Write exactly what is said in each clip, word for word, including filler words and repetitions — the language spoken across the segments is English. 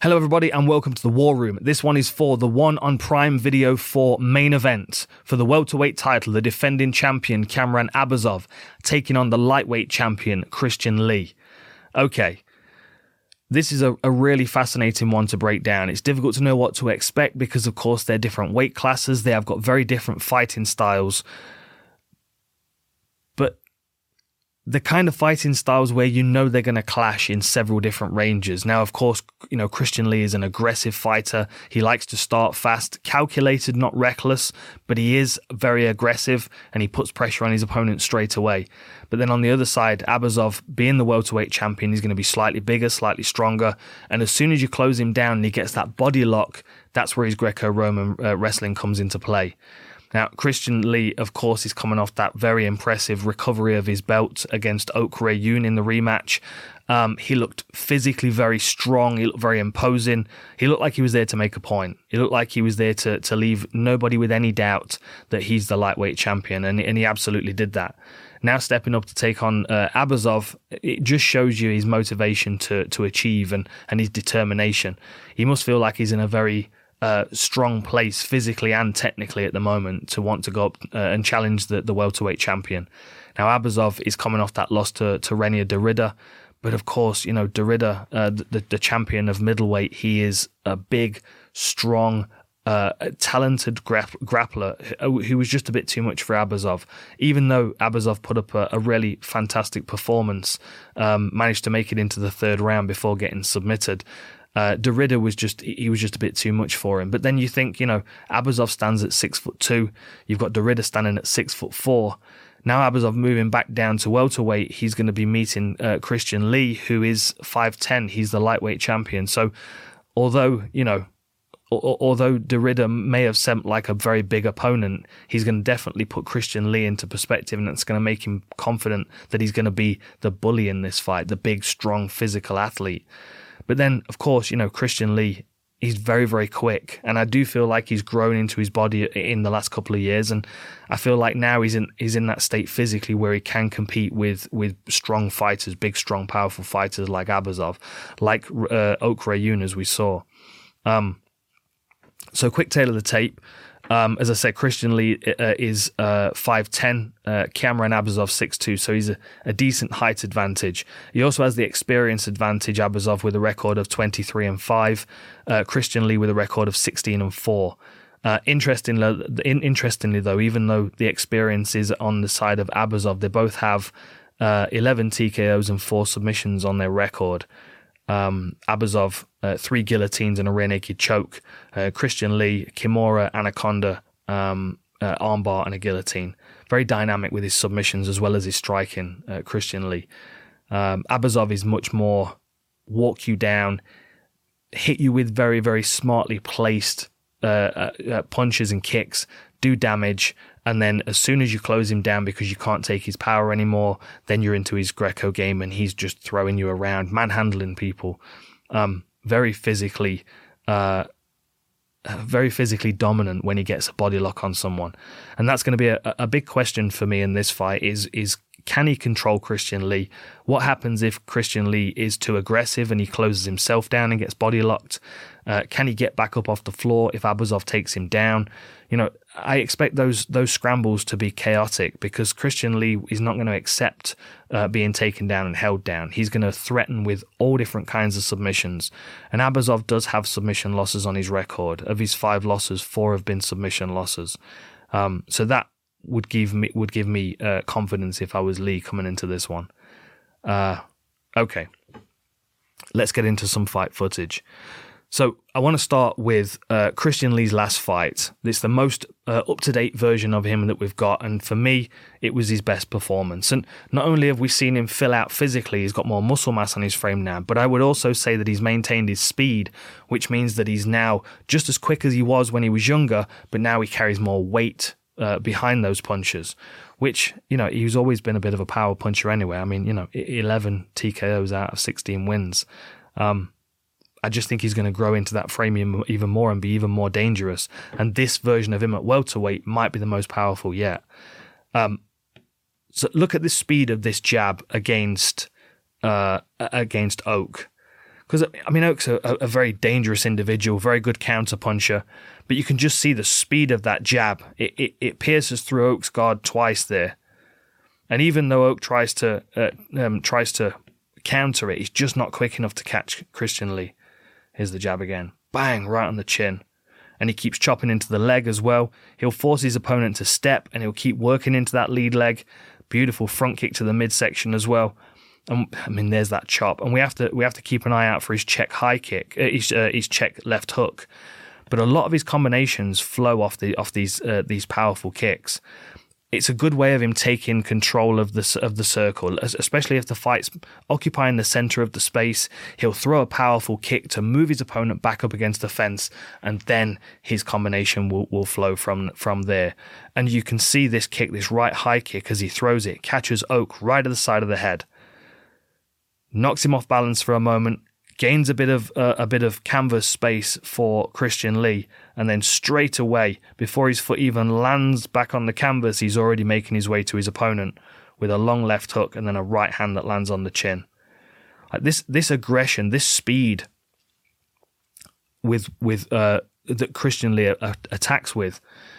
Hello everybody and welcome to the War Room. This one is for the one on Prime Video for main event. For the welterweight title, the defending champion Kamran Abazov taking on the lightweight champion Christian Lee. Okay, this is a, a really fascinating one to break down. It's difficult to know what to expect because of course they're different weight classes. They have got very different fighting styles. But the kind of fighting styles where you know they're going to clash in several different ranges. Now, of course, you know, Christian Lee is an aggressive fighter. He likes to start fast, calculated, not reckless, but he is very aggressive and he puts pressure on his opponent straight away. But then on the other side, Abazov, being the welterweight champion, he's going to be slightly bigger, slightly stronger. And as soon as you close him down and he gets that body lock, that's where his Greco-Roman uh, wrestling comes into play. Now, Christian Lee, of course, is coming off that very impressive recovery of his belt against Ok Rayun in the rematch. Um, he looked physically very strong. He looked very imposing. He looked like he was there to make a point. He looked like he was there to, to leave nobody with any doubt that he's the lightweight champion, and, and he absolutely did that. Now stepping up to take on uh, Abazov, it just shows you his motivation to to achieve and, and his determination. He must feel like he's in a very Uh, strong place physically and technically at the moment to want to go up uh, and challenge the, the welterweight champion. Now, Abazov is coming off that loss to, to Reinier Derrida, but of course, you know, Derrida, uh, the, the champion of middleweight, he is a big, strong, uh, talented grapp- grappler who was just a bit too much for Abazov. Even though Abazov put up a, a really fantastic performance, um, managed to make it into the third round before getting submitted. Uh, Derrida was just, he was just a bit too much for him. But then you think, you know, Abazov stands at six foot two. You've got Derrida standing at six foot four. Now Abazov moving back down to welterweight, he's going to be meeting uh, Christian Lee, who is five ten. He's the lightweight champion. So although, you know, al- although Derrida may have seemed like a very big opponent, he's going to definitely put Christian Lee into perspective, and it's going to make him confident that he's going to be the bully in this fight, the big, strong, physical athlete. But then, of course, you know, Christian Lee, he's very, very quick. And I do feel like he's grown into his body in the last couple of years. And I feel like now he's in he's in that state physically where he can compete with with strong fighters, big, strong, powerful fighters like Abazov, like uh, Ok Rayun, as we saw. Um, so quick tail of the tape. Um, as I said, Christian Lee uh, is uh, five ten, uh, Kamran Abazov six two, so he's a, a decent height advantage. He also has the experience advantage, Abazov with a record of twenty-three and five, uh, Christian Lee with a record of sixteen and four. Uh, interestingly, interestingly, though, even though the experience is on the side of Abazov, they both have uh, eleven T K Os and four submissions on their record. Um, Abazov, uh, three guillotines and a rear naked choke. Uh, Christian Lee, Kimura, Anaconda, um, uh, armbar and a guillotine. Very dynamic with his submissions as well as his striking, uh, Christian Lee. Um, Abazov is much more walk you down, hit you with very, very smartly placed uh, uh, uh, punches and kicks, do damage, and then as soon as you close him down because you can't take his power anymore, then you're into his Greco game and he's just throwing you around, manhandling people. Um, very physically, uh, very physically dominant when he gets a body lock on someone. And that's going to be a, a big question for me in this fight is, is can he control Christian Lee? What happens if Christian Lee is too aggressive and he closes himself down and gets body locked? Uh, can he get back up off the floor if Abazov takes him down? You know, I expect those those scrambles to be chaotic because Christian Lee is not going to accept uh, being taken down and held down. He's going to threaten with all different kinds of submissions. And Abazov does have submission losses on his record. Of his five losses, four have been submission losses. Um, so that would give me would give me uh, confidence if I was Lee coming into this one. Uh, okay, let's get into some fight footage. So I want to start with uh, Christian Lee's last fight. It's the most uh, up-to-date version of him that we've got, and for me, it was his best performance. And not only have we seen him fill out physically, he's got more muscle mass on his frame now, but I would also say that he's maintained his speed, which means that he's now just as quick as he was when he was younger, but now he carries more weight uh, behind those punches, which, you know, he's always been a bit of a power puncher anyway. I mean, you know, eleven T K Os out of sixteen wins. Um, I just think he's going to grow into that frame even more and be even more dangerous. And this version of him at welterweight might be the most powerful yet. Um, so look at the speed of this jab against uh, against Ok. Because, I mean, Oak's a, a very dangerous individual, very good counter puncher, but you can just see the speed of that jab. It, it, it pierces through Oak's guard twice there. And even though Oak tries to uh, um, tries to counter it, he's just not quick enough to catch Christian Lee. Here's the jab again. Bang, right on the chin. And he keeps chopping into the leg as well. He'll force his opponent to step, and he'll keep working into that lead leg. Beautiful front kick to the midsection as well. And I mean, there's that chop, and we have to we have to keep an eye out for his check high kick, uh, his, uh, his check left hook. But a lot of his combinations flow off the off these uh, these powerful kicks. It's a good way of him taking control of the of the circle, especially if the fight's occupying the center of the space. He'll throw a powerful kick to move his opponent back up against the fence, and then his combination will, will flow from from there. And you can see this kick, this right high kick, as he throws it, catches Oak right at the side of the head. Knocks him off balance for a moment, gains a bit of uh, a bit of canvas space for Christian Lee, and then straight away, before his foot even lands back on the canvas, he's already making his way to his opponent with a long left hook and then a right hand that lands on the chin. Like this, this aggression, this speed with with uh, that Christian Lee uh, attacks with.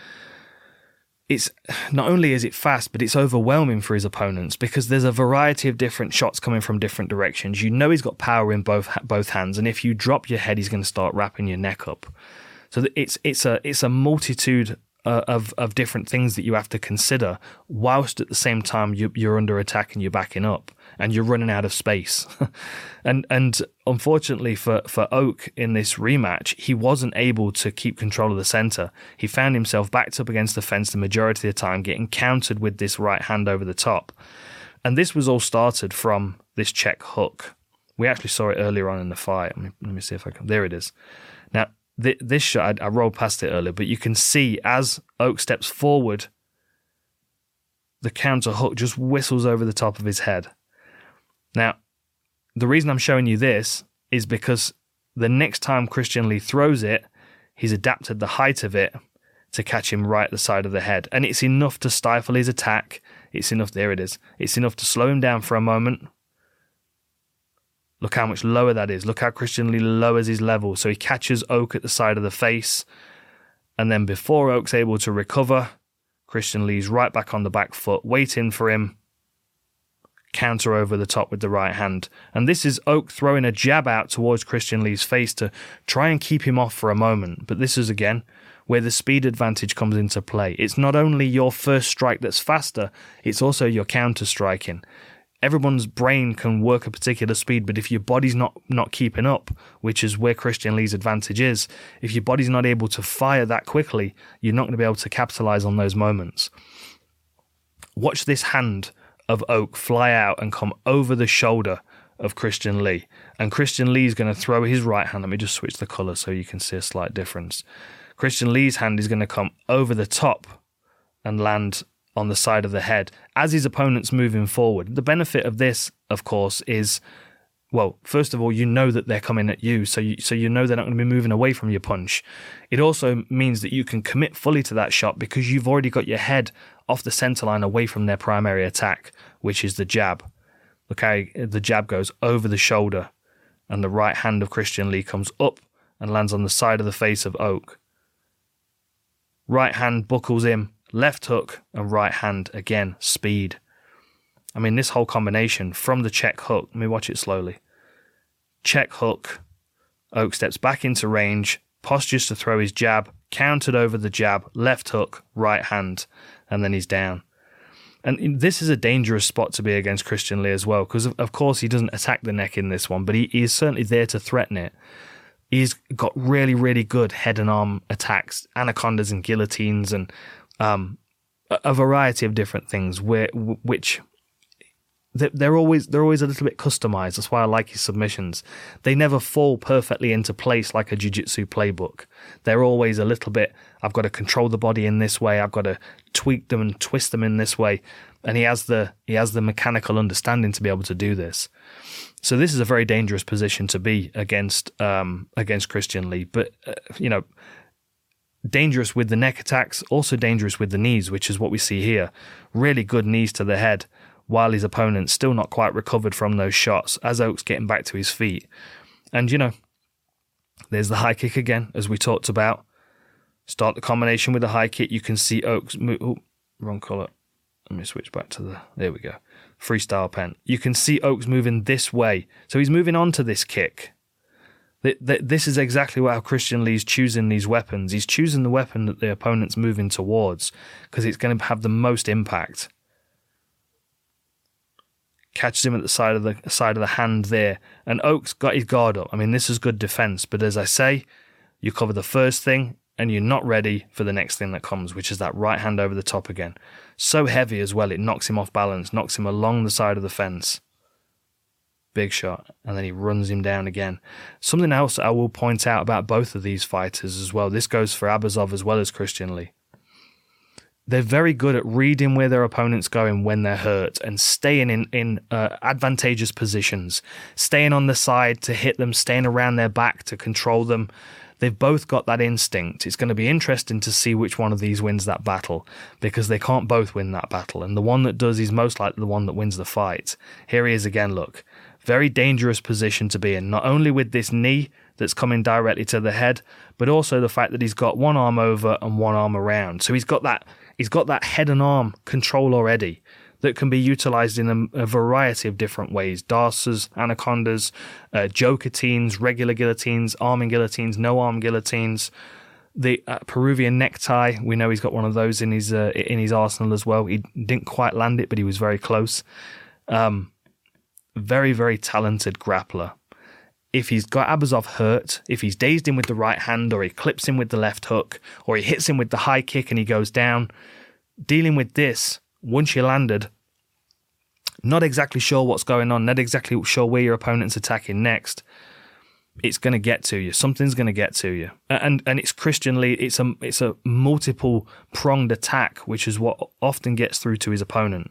It's not only is it fast, but it's overwhelming for his opponents because there's a variety of different shots coming from different directions. You know he's got power in both both hands, and if you drop your head, he's going to start wrapping your neck up. So it's it's a it's a multitude uh, of of different things that you have to consider, whilst at the same time you, you're under attack and you're backing up and you're running out of space. and and unfortunately for, for Oak in this rematch, he wasn't able to keep control of the center. He found himself backed up against the fence the majority of the time, getting countered with this right hand over the top. And this was all started from this check hook. We actually saw it earlier on in the fight. Let me, let me see if I can. There it is. Now, th- this shot, I, I rolled past it earlier, but you can see as Oak steps forward, the counter hook just whistles over the top of his head. Now, the reason I'm showing you this is because the next time Christian Lee throws it, he's adapted the height of it to catch him right at the side of the head. And it's enough to stifle his attack. It's enough, there it is. It's enough to slow him down for a moment. Look how much lower that is. Look how Christian Lee lowers his level. So he catches Oak at the side of the face. And then before Oak's able to recover, Christian Lee's right back on the back foot, waiting for him. Counter over the top with the right hand. And this is Oak throwing a jab out towards Christian Lee's face to try and keep him off for a moment. But this is, again, where the speed advantage comes into play. It's not only your first strike that's faster, it's also your counter striking. Everyone's brain can work a particular speed, but if your body's not, not keeping up, which is where Christian Lee's advantage is, if your body's not able to fire that quickly, you're not going to be able to capitalize on those moments. Watch this hand of Oak fly out and come over the shoulder of Christian Lee. And Christian Lee's going to throw his right hand. Let me just switch the colour so you can see a slight difference. Christian Lee's hand is going to come over the top and land on the side of the head as his opponent's moving forward. The benefit of this, of course, is, well, first of all, you know that they're coming at you, so you, so you know they're not going to be moving away from your punch. It also means that you can commit fully to that shot because you've already got your head off the center line away from their primary attack, which is the jab. Look how the jab goes over the shoulder and the right hand of Christian Lee comes up and lands on the side of the face of Oak. Right hand buckles him, left hook and right hand, again, speed. I mean, this whole combination from the check hook, let me watch it slowly. Check hook, Oak steps back into range, postures to throw his jab, countered over the jab, left hook, right hand, and then he's down. And this is a dangerous spot to be against Christian Lee as well, because of, of course he doesn't attack the neck in this one, but he, he is certainly there to threaten it. He's got really, really good head and arm attacks, anacondas and guillotines, and um, a, a variety of different things, where which they're always they're always a little bit customized. That's why I like his submissions. They never fall perfectly into place like a jiu-jitsu playbook. They're always a little bit, I've got to control the body in this way, I've got to tweak them and twist them in this way. And he has the he has the mechanical understanding to be able to do this. So this is a very dangerous position to be against um, against Christian Lee. But uh, you know, dangerous with the neck attacks, also dangerous with the knees, which is what we see here. Really good knees to the head, while his opponent's still not quite recovered from those shots as Oak's getting back to his feet. And, you know, there's the high kick again, as we talked about. Start the combination with the high kick. You can see Oakes move. Oh, wrong colour. Let me switch back to the... There we go. Freestyle pen. You can see Oakes moving this way. So he's moving on to this kick. This is exactly how Christian Lee's choosing these weapons. He's choosing the weapon that the opponent's moving towards because it's going to have the most impact. Catches him at the side of the side of the hand there. And Oakes got his guard up. I mean, this is good defense. But as I say, you cover the first thing and you're not ready for the next thing that comes, which is that right hand over the top again. So heavy as well, it knocks him off balance, knocks him along the side of the fence. Big shot. And then he runs him down again. Something else I will point out about both of these fighters as well. This goes for Abazov as well as Christian Lee. They're very good at reading where their opponent's going when they're hurt and staying in, in uh, advantageous positions, staying on the side to hit them, staying around their back to control them. They've both got that instinct. It's going to be interesting to see which one of these wins that battle because they can't both win that battle. And the one that does is most likely the one that wins the fight. Here he is again, look. Very dangerous position to be in, not only with this knee that's coming directly to the head, but also the fact that he's got one arm over and one arm around. So he's got that he's got that head and arm control already that can be utilized in a, a variety of different ways. Darces, anacondas, uh, Jokatines, regular guillotines, arming guillotines, no arm guillotines. The uh, Peruvian necktie, we know he's got one of those in his uh, in his arsenal as well. He didn't quite land it, but he was very close. Um, very, very talented grappler. If he's got Abazov hurt, if he's dazed him with the right hand, or he clips him with the left hook, or he hits him with the high kick and he goes down, dealing with this, once you landed, not exactly sure what's going on, not exactly sure where your opponent's attacking next, it's going to get to you. Something's going to get to you. And and it's Christian Lee, it's a, it's a multiple pronged attack, which is what often gets through to his opponent.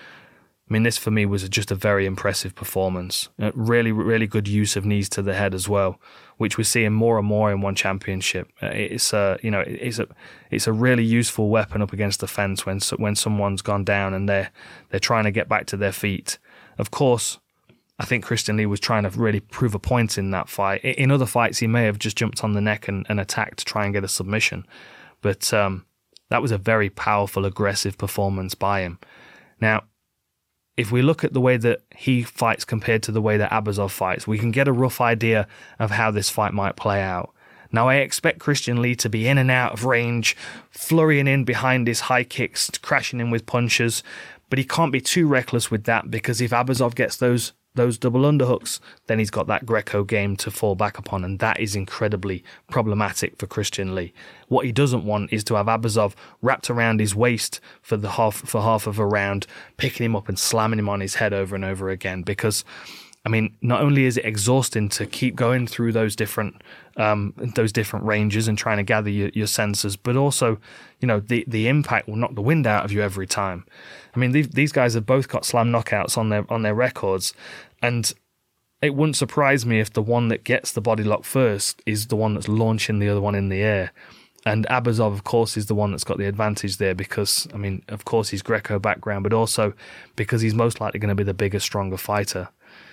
I mean, this for me was just a very impressive performance. Uh, really, really good use of knees to the head as well, which we're seeing more and more in one championship. Uh, it's a, you know, it's a, it's a really useful weapon up against the fence when when someone's gone down and they're they're trying to get back to their feet. Of course, I think Christian Lee was trying to really prove a point in that fight. In other fights, he may have just jumped on the neck and, and attacked to try and get a submission, but um, that was a very powerful, aggressive performance by him. Now, if we look at the way that he fights compared to the way that Abazov fights, we can get a rough idea of how this fight might play out. Now, I expect Christian Lee to be in and out of range, flurrying in behind his high kicks, crashing in with punches, but he can't be too reckless with that because if Abazov gets those those double underhooks, then he's got that Greco game to fall back upon, and that is incredibly problematic for Christian Lee. What he doesn't want is to have Abazov wrapped around his waist for the half for half of a round, picking him up and slamming him on his head over and over again. Because, I mean, not only is it exhausting to keep going through those different um, those different ranges and trying to gather your, your senses, but also, you know, the the impact will knock the wind out of you every time. I mean, these, these guys have both got slam knockouts on their on their records, and it wouldn't surprise me if the one that gets the body lock first is the one that's launching the other one in the air. And Abazov, of course, is the one that's got the advantage there because, I mean, of course, he's Greco background, but also because he's most likely going to be the bigger, stronger fighter.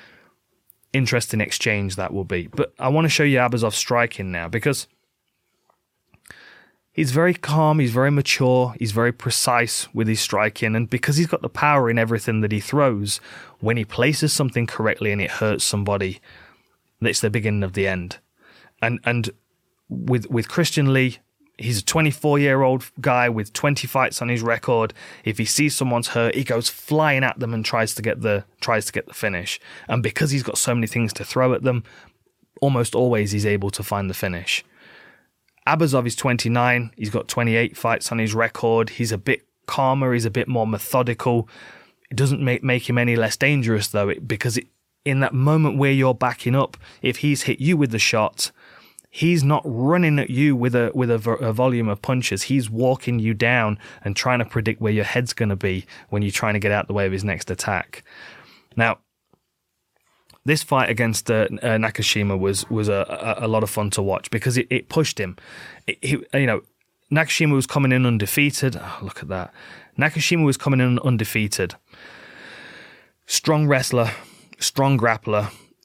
Interesting exchange that will be. But I want to show you Abazov's striking now because he's very calm, he's very mature, he's very precise with his striking, and because he's got the power in everything that he throws, when he places something correctly and it hurts somebody, that's the beginning of the end. And and with with Christian Lee, he's a twenty-four-year-old guy with twenty fights on his record. If he sees someone's hurt, he goes flying at them and tries to get the tries to get the finish. And because he's got so many things to throw at them, almost always he's able to find the finish. Abazov is twenty-nine. He's got twenty-eight fights on his record. He's a bit calmer. He's a bit more methodical. It doesn't make, make him any less dangerous, though, it, because it, in that moment where you're backing up, if he's hit you with the shot, he's not running at you with a with a, a volume of punches. He's walking you down and trying to predict where your head's going to be when you're trying to get out the way of his next attack. Now, this fight against uh, uh, Nakashima was was a, a, a lot of fun to watch because it, it pushed him. It, he, you know, Nakashima was coming in undefeated. Oh, look at that. Nakashima was coming in undefeated. Strong wrestler, strong grappler,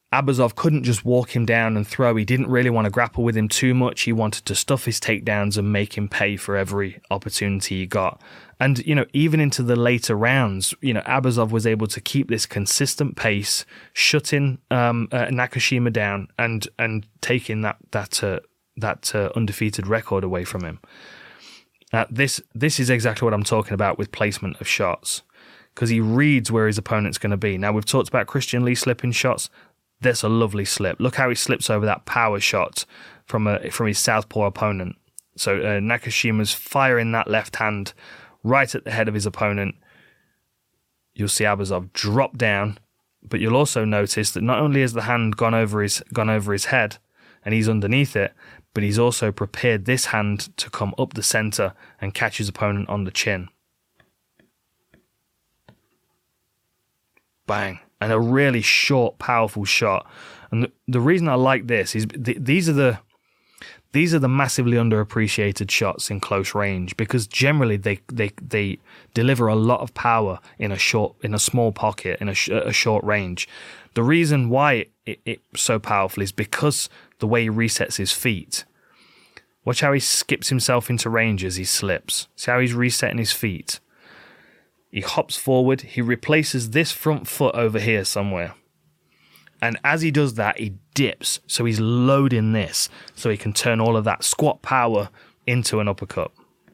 Abazov couldn't just walk him down and throw. He didn't really want to grapple with him too much. He wanted to stuff his takedowns and make him pay for every opportunity he got. And, you know, even into the later rounds, you know, Abazov was able to keep this consistent pace, shutting um, uh, Nakashima down and and taking that that uh, that uh, undefeated record away from him. Uh, this this is exactly what I'm talking about with placement of shots, because he reads where his opponent's going to be. Now, we've talked about Christian Lee slipping shots. That's a lovely slip. Look how he slips over that power shot from a from his southpaw opponent. So uh, Nakashima's firing that left hand right at the head of his opponent. You'll see Abazov drop down, but you'll also notice that not only has the hand gone over his gone over his head and he's underneath it, but he's also prepared this hand to come up the center and catch his opponent on the chin. Bang. And a really short, powerful shot. And the, the reason I like this is th- these are the these are the massively underappreciated shots in close range, because generally they they they deliver a lot of power in a short in a small pocket in a, sh- a short range. The reason why it, it's so powerful is because the way he resets his feet. Watch how he skips himself into range as he slips. See how he's resetting his feet. He hops forward, he replaces this front foot over here somewhere. And as he does that, he dips. So he's loading this so he can turn all of that squat power into an uppercut.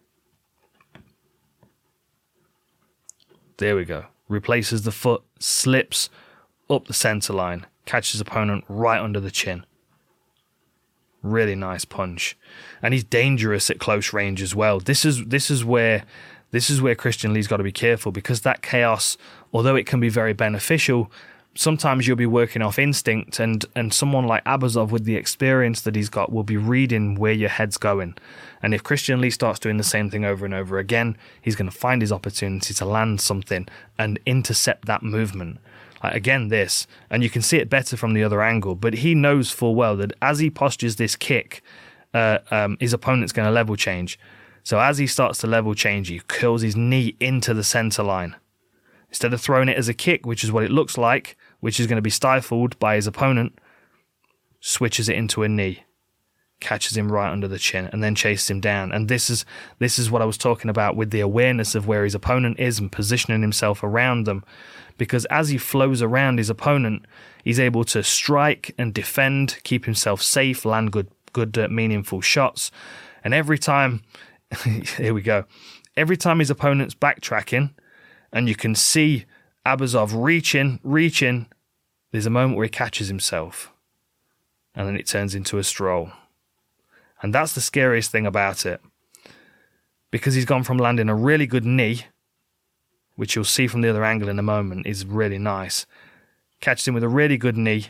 There we go. Replaces the foot, slips up the center line, catches opponent right under the chin. Really nice punch. And he's dangerous at close range as well. This is this is where This is where Christian Lee's got to be careful, because that chaos, although it can be very beneficial, sometimes you'll be working off instinct, and, and someone like Abazov with the experience that he's got will be reading where your head's going. And if Christian Lee starts doing the same thing over and over again, he's going to find his opportunity to land something and intercept that movement. Like again, this, and you can see it better from the other angle, but he knows full well that as he postures this kick, uh, um, his opponent's going to level change. So as he starts to level change, he curls his knee into the center line. Instead of throwing it as a kick, which is what it looks like, which is going to be stifled by his opponent, switches it into a knee, catches him right under the chin, and then chases him down. And this is this is what I was talking about with the awareness of where his opponent is and positioning himself around them. Because as he flows around his opponent, he's able to strike and defend, keep himself safe, land good, good uh, meaningful shots. And every time... Here we go. Every time his opponent's backtracking and you can see Abazov reaching, reaching, there's a moment where he catches himself. And then it turns into a stroll. And that's the scariest thing about it. Because he's gone from landing a really good knee, which you'll see from the other angle in a moment, is really nice. Catches him with a really good knee.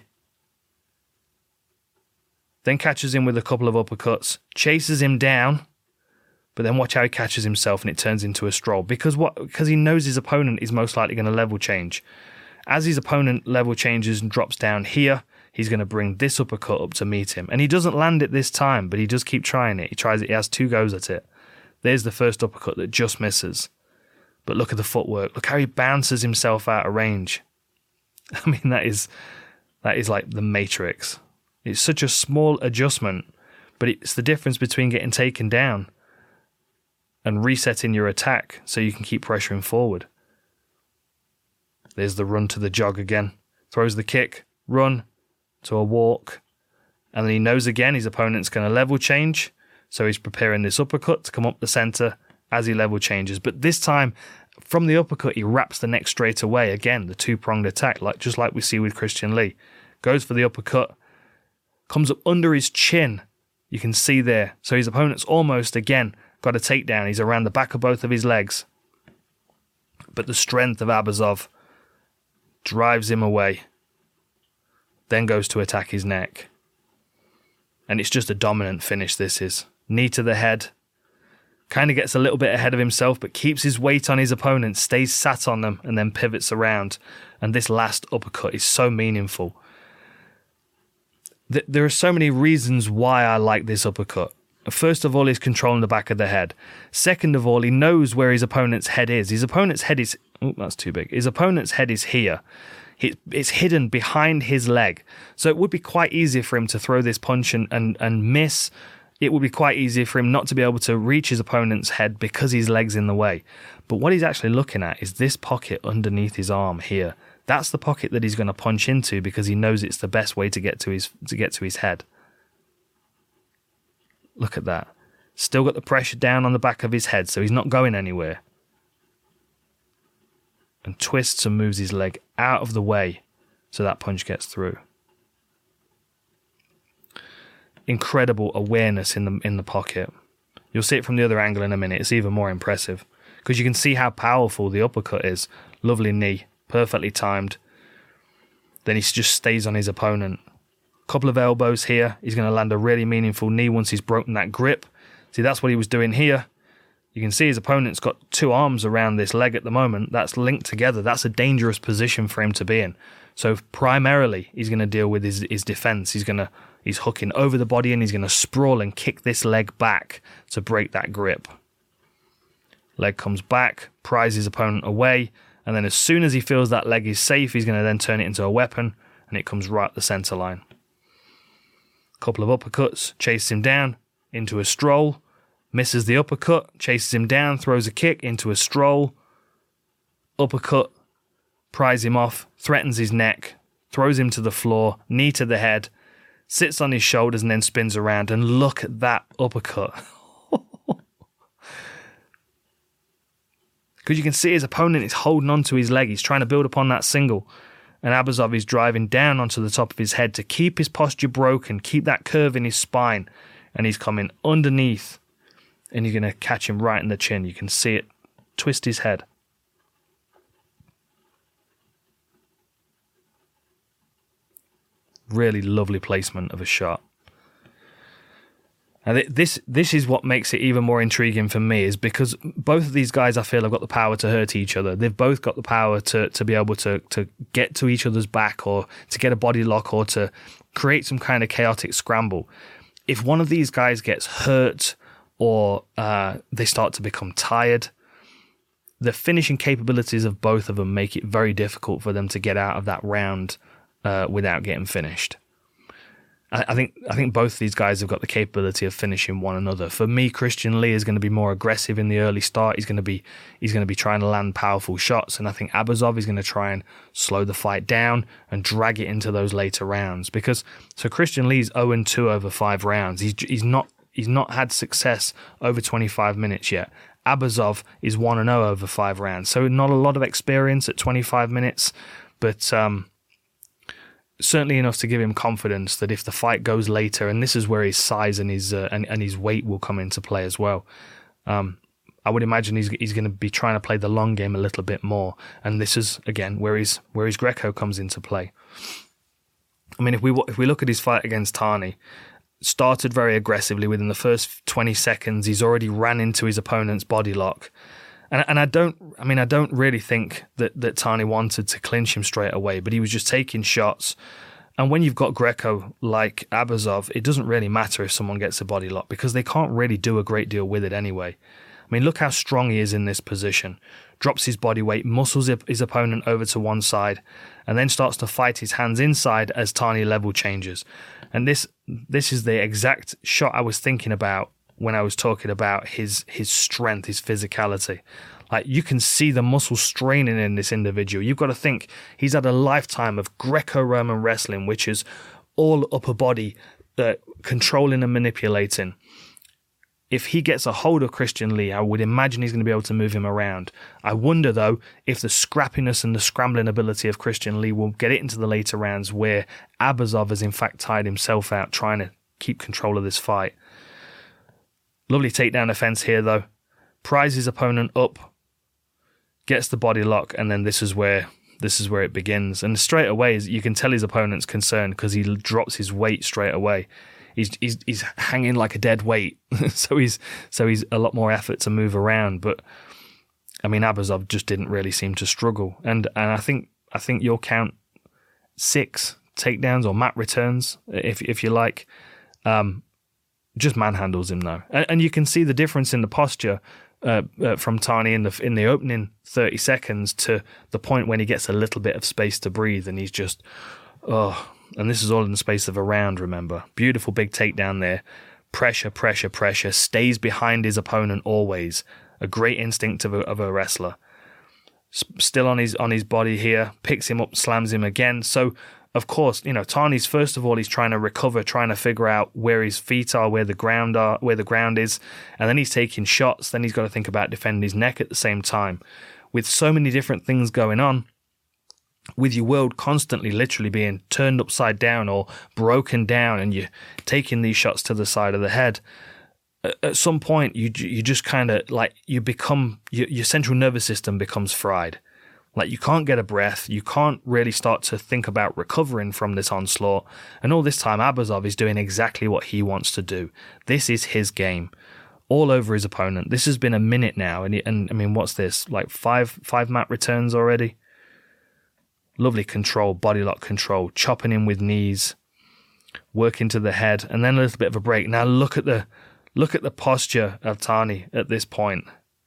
Then catches him with a couple of uppercuts. Chases him down. But then watch how he catches himself and it turns into a stroll. Because what? Because he knows his opponent is most likely going to level change. As his opponent level changes and drops down here, he's going to bring this uppercut up to meet him. And he doesn't land it this time, but he does keep trying it. He tries it. He has two goes at it. There's the first uppercut that just misses. But look at the footwork. Look how he bounces himself out of range. I mean, that is that is like the Matrix. It's such a small adjustment, but it's the difference between getting taken down and resetting your attack so you can keep pressuring forward. There's the run to the jog again. Throws the kick, run to a walk, and then he knows again his opponent's going to level change, so he's preparing this uppercut to come up the center as he level changes. But this time, from the uppercut, he wraps the neck straight away. Again, the two-pronged attack, like just like we see with Christian Lee. Goes for the uppercut, comes up under his chin. You can see there. So his opponent's almost, again, got a takedown. He's around the back of both of his legs. But the strength of Abazov drives him away. Then goes to attack his neck. And it's just a dominant finish, this is. Knee to the head. Kind of gets a little bit ahead of himself, but keeps his weight on his opponent, stays sat on them, and then pivots around. And this last uppercut is so meaningful. There are so many reasons why I like this uppercut. First of all, he's controlling the back of the head. Second of all, he knows where his opponent's head is. His opponent's head is... Oh, that's too big. His opponent's head is here. It, it's hidden behind his leg. So it would be quite easy for him to throw this punch and, and, and miss. It would be quite easy for him not to be able to reach his opponent's head because his leg's in the way. But what he's actually looking at is this pocket underneath his arm here. That's the pocket that he's going to punch into because he knows it's the best way to get to his to get to his head. Look at that. Still got the pressure down on the back of his head, so he's not going anywhere. And twists and moves his leg out of the way so that punch gets through. Incredible awareness in the in the pocket. You'll see it from the other angle in a minute. It's even more impressive because you can see how powerful the uppercut is. Lovely knee, perfectly timed. Then he just stays on his opponent. Couple of elbows here. He's going to land a really meaningful knee once he's broken that grip. See, that's what he was doing here. You can see his opponent's got two arms around this leg at the moment. That's linked together. That's a dangerous position for him to be in. So primarily, he's going to deal with his, his defense. He's going to he's hooking over the body and he's going to sprawl and kick this leg back to break that grip. Leg comes back, pries his opponent away, and then as soon as he feels that leg is safe, he's going to then turn it into a weapon, and it comes right at the center line. Couple of uppercuts, chases him down into a stroll. Misses the uppercut, chases him down, throws a kick into a stroll. Uppercut, pries him off, threatens his neck, throws him to the floor, knee to the head, sits on his shoulders and then spins around. And look at that uppercut. Because you can see his opponent is holding onto his leg. He's trying to build upon that single. And Abazov is driving down onto the top of his head to keep his posture broken, keep that curve in his spine. And he's coming underneath. And you're going to catch him right in the chin. You can see it twist his head. Really lovely placement of a shot. And this this is what makes it even more intriguing for me, is because both of these guys, I feel, have got the power to hurt each other. They've both got the power to, to be able to, to get to each other's back, or to get a body lock, or to create some kind of chaotic scramble. If one of these guys gets hurt, or uh, they start to become tired, the finishing capabilities of both of them make it very difficult for them to get out of that round uh, without getting finished. I, I think I think both these guys have got the capability of finishing one another. For me, Christian Lee is going to be more aggressive in the early start. He's going to be he's going to be trying to land powerful shots, and I think Abazov is going to try and slow the fight down and drag it into those later rounds. Because so Christian Lee's oh and two over five rounds. He's he's not. He's not had success over twenty-five minutes yet. Abazov is one and oh over five rounds. So not a lot of experience at twenty-five minutes, but um, certainly enough to give him confidence that if the fight goes later, and this is where his size and his uh, and, and his weight will come into play as well. Um, I would imagine he's he's going to be trying to play the long game a little bit more, and this is again where his where his Greco comes into play. I mean, if we if we look at his fight against Tani, started very aggressively. Within the first twenty seconds, he's already ran into his opponent's body lock. And and I don't I mean I don't really think that, that Tani wanted to clinch him straight away, but he was just taking shots. And when you've got Greco like Abazov, it doesn't really matter if someone gets a body lock because they can't really do a great deal with it anyway. I mean, look how strong he is in this position. Drops his body weight, muscles his opponent over to one side, and then starts to fight his hands inside as Tani level changes. And this this is the exact shot I was thinking about when I was talking about his his strength, his physicality. Like, you can see the muscle straining in this individual. You've got to think he's had a lifetime of Greco-Roman wrestling, which is all upper body, uh, controlling and manipulating. If he gets a hold of Christian Lee, I would imagine he's going to be able to move him around. I wonder, though, if the scrappiness and the scrambling ability of Christian Lee will get it into the later rounds where Abazov has in fact tired himself out trying to keep control of this fight. Lovely takedown defense here, though. Pries his opponent up, gets the body lock, and then this is where this is where it begins. And straight away, you can tell his opponent's concerned because he drops his weight straight away. He's he's he's hanging like a dead weight, so he's so he's a lot more effort to move around. But I mean, Abazov just didn't really seem to struggle, and and I think I think you'll count six takedowns or mat returns if if you like. Um, just manhandles him though, and, and you can see the difference in the posture uh, uh, from Tani in the in the opening thirty seconds to the point when he gets a little bit of space to breathe, and he's just, oh, and this is all in the space of a round, remember. Beautiful big takedown there. Pressure, pressure, pressure. Stays behind his opponent always. A great instinct of a, of a wrestler. S- still on his on his body here. Picks him up, slams him again. So, of course, you know, Tani's, first of all, he's trying to recover, trying to figure out where his feet are, where the ground are, where the ground is. And then he's taking shots. Then he's got to think about defending his neck at the same time. With so many different things going on, with your world constantly literally being turned upside down or broken down, and you're taking these shots to the side of the head, at some point you you just kind of like, you become, your, your central nervous system becomes fried. Like, you can't get a breath, you can't really start to think about recovering from this onslaught, and all this time Abazov is doing exactly what he wants to do. This is his game, all over his opponent. This has been a minute now, and, he, and I mean, what's this, like five five mat returns already? Lovely control, body lock control, chopping him with knees, working to the head, and then a little bit of a break. Now look at the look at the posture of Tani at this point.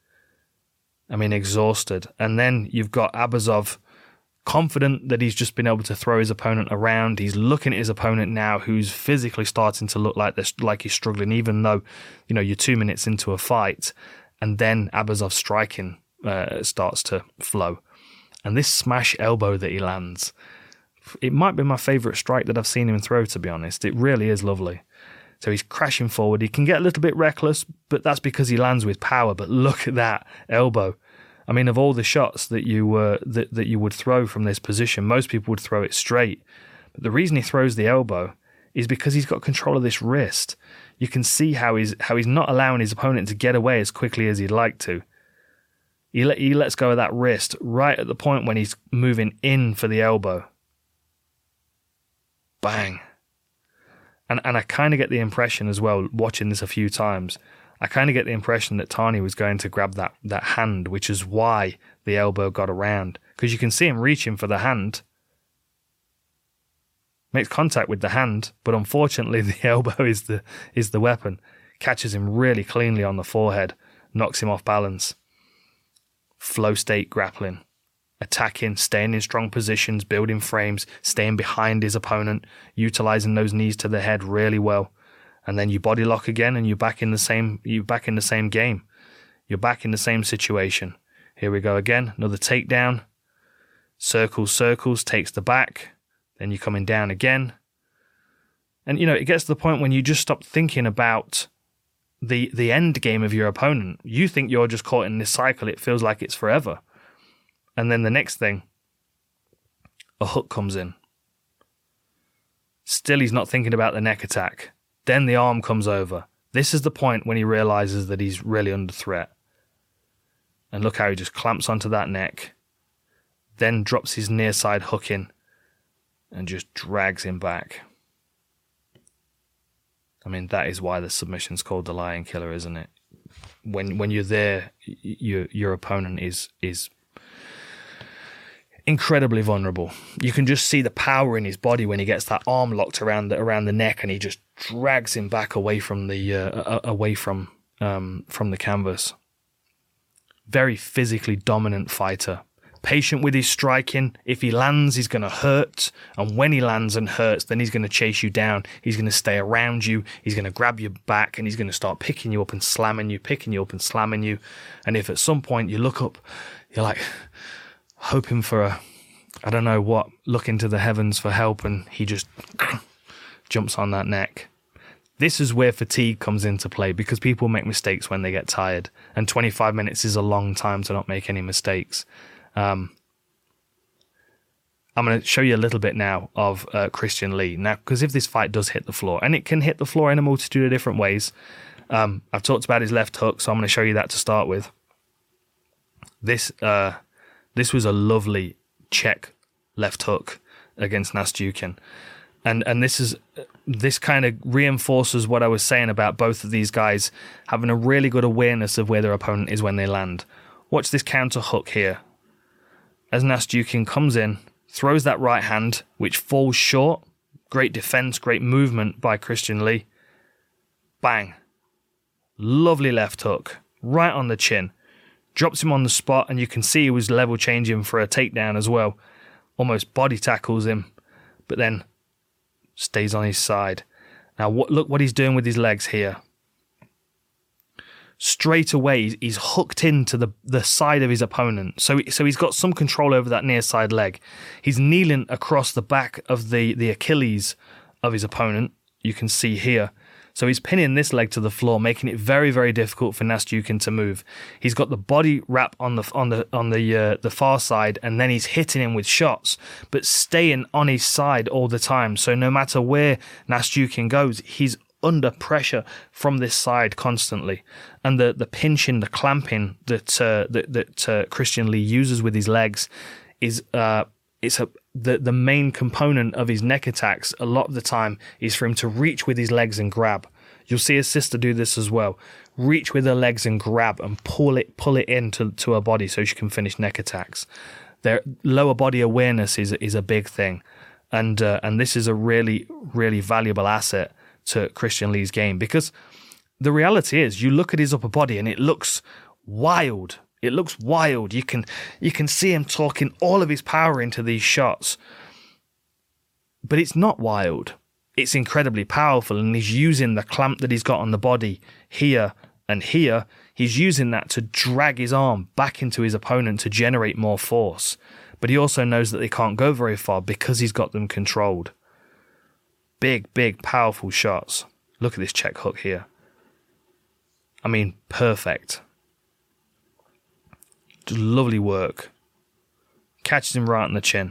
I mean, exhausted. And then you've got Abazov confident that he's just been able to throw his opponent around. He's looking at his opponent now, who's physically starting to look like this, like he's struggling, even though, you know, you're two minutes into a fight, and then Abazov's striking uh, starts to flow. And this smash elbow that he lands, it might be my favourite strike that I've seen him throw, to be honest. It really is lovely. So he's crashing forward. He can get a little bit reckless, but that's because he lands with power. But look at that elbow. I mean, of all the shots that you uh, that, that you would throw from this position, most people would throw it straight. But the reason he throws the elbow is because he's got control of this wrist. You can see how he's how he's not allowing his opponent to get away as quickly as he'd like to. He, let, he lets go of that wrist right at the point when he's moving in for the elbow. Bang. And and I kind of get the impression as well, watching this a few times, I kind of get the impression that Tani was going to grab that, that hand, which is why the elbow got around. Because you can see him reaching for the hand. Makes contact with the hand, but unfortunately the elbow is the is the weapon. Catches him really cleanly on the forehead, knocks him off balance. Flow state grappling. Attacking, staying in strong positions, building frames, staying behind his opponent, utilizing those knees to the head really well. And then you body lock again and you're back in the same you're back in the same game. You're back in the same situation. Here we go again, another takedown. Circles, circles, takes the back. Then you're coming down again. And, you know, it gets to the point when you just stop thinking about the the end game of your opponent. You think you're just caught in this cycle. It feels like it's forever. And then the next thing, a hook comes in. Still, he's not thinking about the neck attack. Then the arm comes over. This is the point when he realizes that he's really under threat. And look how he just clamps onto that neck. Then drops his near side hook in and just drags him back. I mean, that is why the submission's called the Lion Killer, isn't it? When when you're there, your your opponent is is incredibly vulnerable. You can just see the power in his body when he gets that arm locked around the, around the neck, and he just drags him back away from the uh, away from um, from the canvas. Very physically dominant fighter. Patient with his striking. If he lands, he's going to hurt. And when he lands and hurts, then he's going to chase you down. He's going to stay around you. He's going to grab your back and he's going to start picking you up and slamming you, picking you up and slamming you. And if at some point you look up, you're like hoping for a, I don't know what, look into the heavens for help, and he just jumps on that neck. This is where fatigue comes into play, because people make mistakes when they get tired. And twenty-five minutes is a long time to not make any mistakes. Um, I'm going to show you a little bit now of uh, Christian Lee. Now, because if this fight does hit the floor, and it can hit the floor in a multitude of different ways, um, I've talked about his left hook, so I'm going to show you that to start with. This uh, this was a lovely check left hook against Nastyukin. And and this is this kind of reinforces what I was saying about both of these guys having a really good awareness of where their opponent is when they land. Watch this counter hook here. As Nastyukin comes in, throws that right hand, which falls short. Great defense, great movement by Christian Lee. Bang. Lovely left hook. right on the chin. Drops him on the spot, and you can see he was level changing for a takedown as well. Almost body tackles him, but then stays on his side. Now, what, look what he's doing with his legs here. Straight away, he's hooked into the, the side of his opponent. So, so he's got some control over that near side leg. He's kneeling across the back of the, the Achilles of his opponent. You can see here. So he's pinning this leg to the floor, making it very, very difficult for Nastyukin to move. He's got the body wrap on the on the on the uh, the far side, and then he's hitting him with shots, but staying on his side all the time. So no matter where Nastyukin goes, he's under pressure from this side constantly. And the the pinching, the clamping that uh, that, that uh, Christian Lee uses with his legs is uh, it's a the the main component of his neck attacks. A lot of the time is for him to reach with his legs and grab. You'll see his sister do this as well. Reach with her legs and grab and pull it pull it into to her body so she can finish neck attacks. Their lower body awareness is is a big thing, and uh, and this is a really really valuable asset to Christian Lee's game, because the reality is you look at his upper body and it looks wild. It looks wild. You can you can see him talking all of his power into these shots. But it's not wild. It's incredibly powerful, and he's using the clamp that he's got on the body here and here. He's using that to drag his arm back into his opponent to generate more force. But he also knows that they can't go very far because he's got them controlled. Big, big, powerful shots. Look at this check hook here. I mean, perfect. Just lovely work. Catches him right on the chin.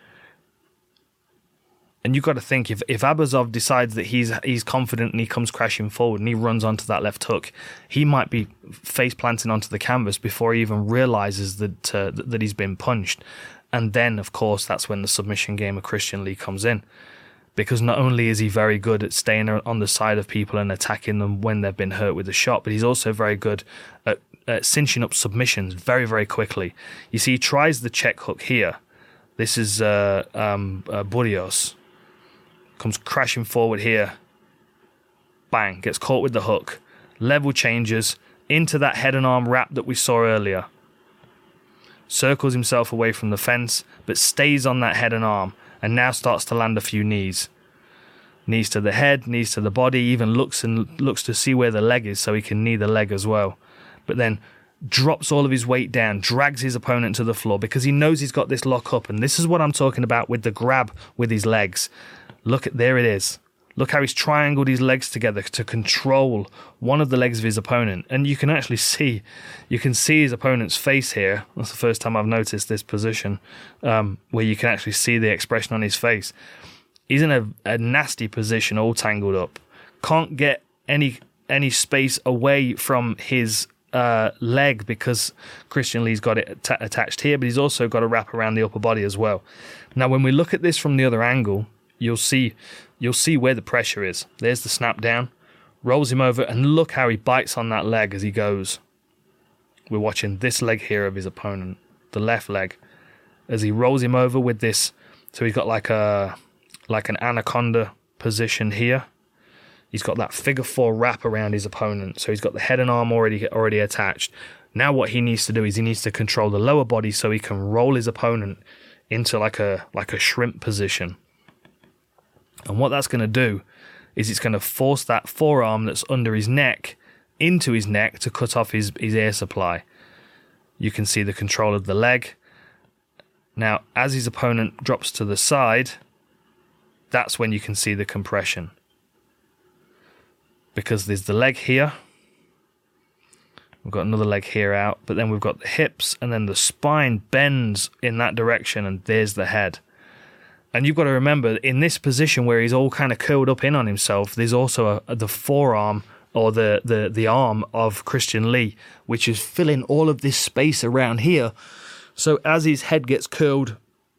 And you've got to think, if, if Abazov decides that he's he's confident and he comes crashing forward and he runs onto that left hook, he might be face planting onto the canvas before he even realizes that uh, that he's been punched. And then, of course, that's when the submission game of Christian Lee comes in. Because not only is he very good at staying on the side of people and attacking them when they've been hurt with a shot, but he's also very good at, at cinching up submissions very, very quickly. You see, he tries the check hook here. This is uh, um, uh, Burrios. Comes crashing forward here. Bang, gets caught with the hook. Level changes into that head and arm wrap that we saw earlier. Circles himself away from the fence, but stays on that head and arm, and now starts to land a few knees. Knees to the head, knees to the body, even looks and looks to see where the leg is so he can knee the leg as well. But then drops all of his weight down, drags his opponent to the floor because he knows he's got this lock up. And this is what I'm talking about with the grab with his legs. Look at, there it is. Look how he's triangled his legs together to control one of the legs of his opponent. And you can actually see, you can see his opponent's face here. That's the first time I've noticed this position, um, where you can actually see the expression on his face. He's in a, a nasty position, all tangled up. Can't get any any space away from his uh, leg because Christian Lee's got it att- attached here, but he's also got a wrap around the upper body as well. Now, when we look at this from the other angle, you'll see you'll see where the pressure is. There's the snap down, rolls him over, and look how he bites on that leg as he goes. We're watching this leg here of his opponent, the left leg, as he rolls him over with this. So he's got like a like an anaconda position here. He's got that figure four wrap around his opponent. So he's got the head and arm already already attached. Now what he needs to do is he needs to control the lower body so he can roll his opponent into like a like a shrimp position. And what that's going to do is it's going to force that forearm that's under his neck into his neck to cut off his, his air supply. You can see the control of the leg. Now, as his opponent drops to the side, that's when you can see the compression. Because there's the leg here. We've got another leg here out, but then we've got the hips, and then the spine bends in that direction, and there's the head. And you've got to remember, in this position where he's all kind of curled up in on himself, there's also a, a, the forearm or the, the, the arm of Christian Lee, which is filling all of this space around here. So as his head gets curled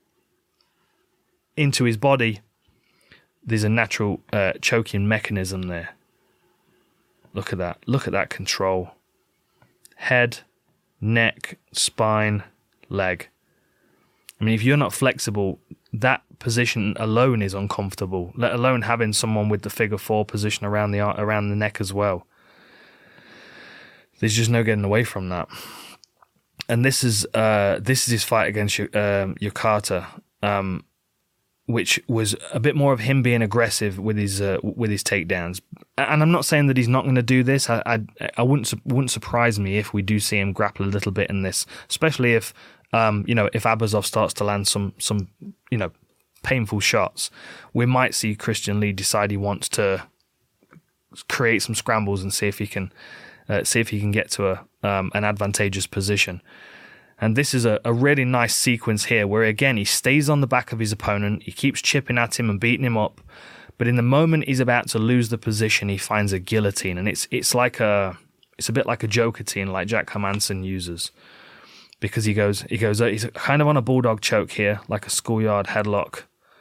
into his body, there's a natural uh, choking mechanism there. Look at that. Look at that control. Head, neck, spine, leg. I mean, if you're not flexible, that position alone is uncomfortable, let alone having someone with the figure four position around the around the neck as well. There's just no getting away from that. And this is uh, this is his fight against um, Yokata, um, which was a bit more of him being aggressive with his uh, with his takedowns. And I'm not saying that he's not going to do this. I I, I wouldn't wouldn't surprise me if we do see him grapple a little bit in this, especially if um, you know if Abazov starts to land some some you know painful shots. We might see Christian Lee decide he wants to create some scrambles and see if he can uh, see if he can get to a um, an advantageous position. And this is a, a really nice sequence here where, again, he stays on the back of his opponent. He keeps chipping at him and beating him up. But in the moment he's about to lose the position, he finds a guillotine. And it's it's like a it's a bit like a Jokatine, like Jack Hermansson uses. Because he goes, he goes, he's kind of on a bulldog choke here, like a schoolyard headlock,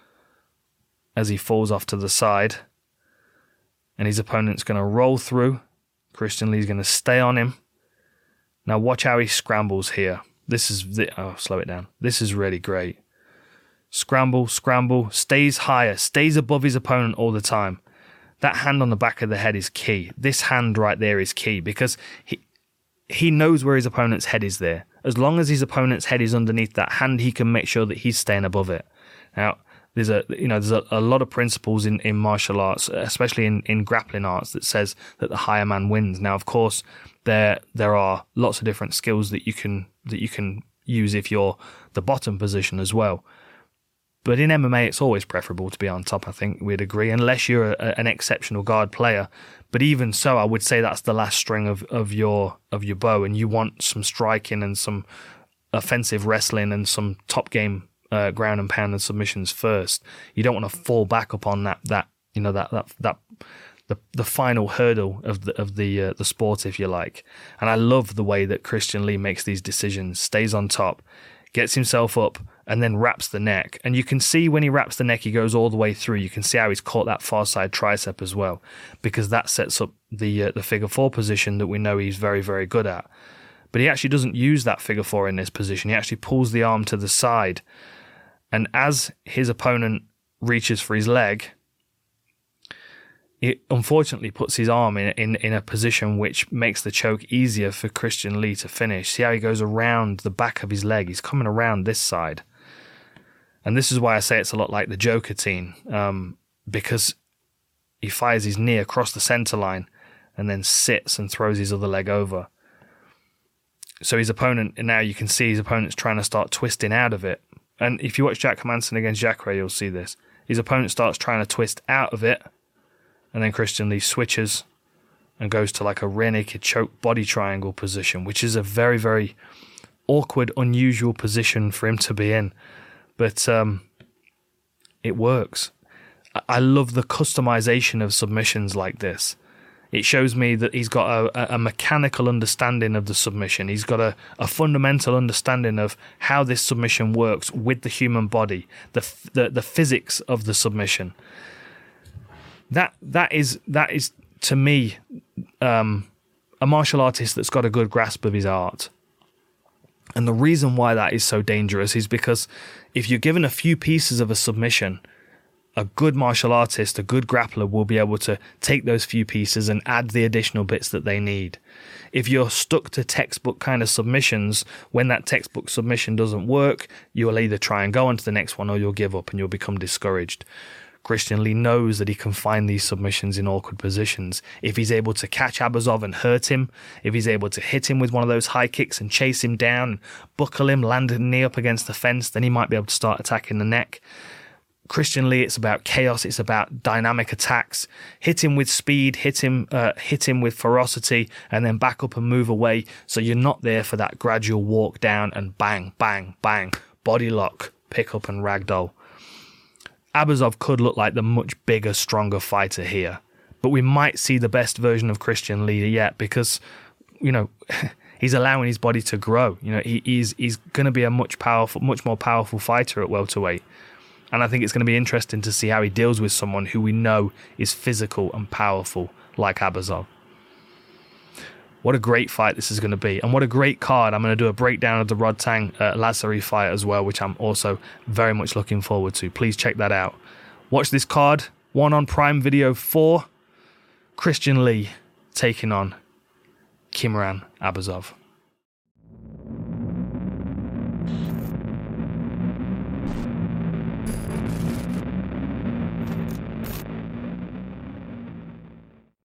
as he falls off to the side. And his opponent's going to roll through. Christian Lee's going to stay on him. Now watch how he scrambles here. This is, the, oh, slow it down. This is really great. Scramble, scramble, stays higher, stays above his opponent all the time. That hand on the back of the head is key. This hand right there is key because he he knows where his opponent's head is there. As long as his opponent's head is underneath that hand, he can make sure that he's staying above it. Now, there's a you know there's a, a lot of principles in, in martial arts, especially in, in grappling arts, that says that the higher man wins. Now, of course, there there are lots of different skills that you can that you can use if you're the bottom position as well. But in M M A, it's always preferable to be on top, I think we'd agree, unless you're a, an exceptional guard player. But even so, I would say that's the last string of, of your of your bow, and you want some striking and some offensive wrestling and some top game uh, ground and pound and submissions first. You don't want to fall back upon that that you know that that that the the final hurdle of the of the uh, the sport, if you like. And I love the way that Christian Lee makes these decisions, stays on top, gets himself up, and then wraps the neck. And you can see when he wraps the neck, he goes all the way through. You can see how he's caught that far side tricep as well, because that sets up the uh, the figure four position that we know he's very, very good at. But he actually doesn't use that figure four in this position. He actually pulls the arm to the side. And as his opponent reaches for his leg, it unfortunately puts his arm in, in, in a position which makes the choke easier for Christian Lee to finish. See how he goes around the back of his leg? He's coming around this side. And this is why I say it's a lot like the Jokatine, um, because he fires his knee across the center line and then sits and throws his other leg over. So his opponent, and now you can see his opponent's trying to start twisting out of it. And if you watch Jack Hermansson against Jacare, you'll see this. His opponent starts trying to twist out of it, and then Christian Lee switches and goes to like a rear naked choke body triangle position, which is a very, very awkward, unusual position for him to be in. But um, it works. I love the customization of submissions like this. It shows me that he's got a, a mechanical understanding of the submission. He's got a, a fundamental understanding of how this submission works with the human body, the the, the physics of the submission. That that is that is to me um, a martial artist that's got a good grasp of his art. And the reason why that is so dangerous is because if you're given a few pieces of a submission, a good martial artist, a good grappler will be able to take those few pieces and add the additional bits that they need. If you're stuck to textbook kind of submissions, when that textbook submission doesn't work, you'll either try and go on to the next one or you'll give up and you'll become discouraged. Christian Lee knows that he can find these submissions in awkward positions. If he's able to catch Abazov and hurt him, if he's able to hit him with one of those high kicks and chase him down, buckle him, land a knee up against the fence, then he might be able to start attacking the neck. Christian Lee, it's about chaos, it's about dynamic attacks. Hit him with speed, hit him uh, hit him with ferocity, and then back up and move away so you're not there for that gradual walk down and bang, bang, bang, body lock, pick up and ragdoll. Abazov could look like the much bigger, stronger fighter here, but we might see the best version of Christian Lee yet because, you know, he's allowing his body to grow. You know, he, he's he's going to be a much powerful, much more powerful fighter at welterweight. And I think it's going to be interesting to see how he deals with someone who we know is physical and powerful like Abazov. What a great fight this is going to be. And what a great card. I'm going to do a breakdown of the Rodtang uh, Lazary fight as well, which I'm also very much looking forward to. Please check that out. Watch this card. One on Prime Video four. Christian Lee taking on Kimran Abazov.